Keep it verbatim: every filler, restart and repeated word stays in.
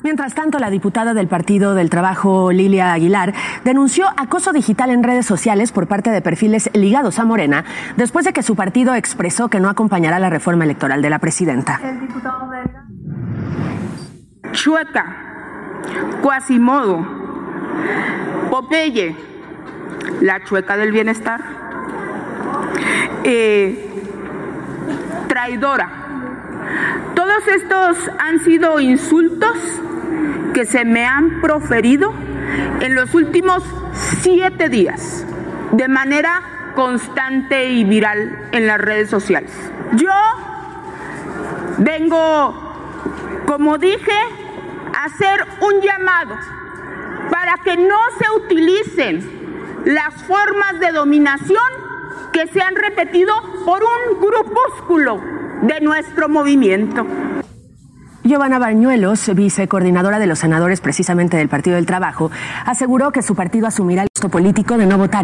Mientras tanto, la diputada del Partido del Trabajo, Lilia Aguilar, denunció acoso digital en redes sociales por parte de perfiles ligados a Morena, después de que su partido expresó que no acompañará la reforma electoral de la presidenta. El diputado belga. Chueca, Quasimodo, Popeye, la chueca del bienestar, eh, traidora. Todos estos han sido insultos que se me han proferido en los últimos siete días de manera constante y viral en las redes sociales. Yo vengo, como dije, a hacer un llamado para que no se utilicen las formas de dominación que se han repetido por un grupúsculo de nuestro movimiento. Giovanna Bañuelos, vicecoordinadora de los senadores precisamente del Partido del Trabajo, aseguró que su partido asumirá el costo político de no votar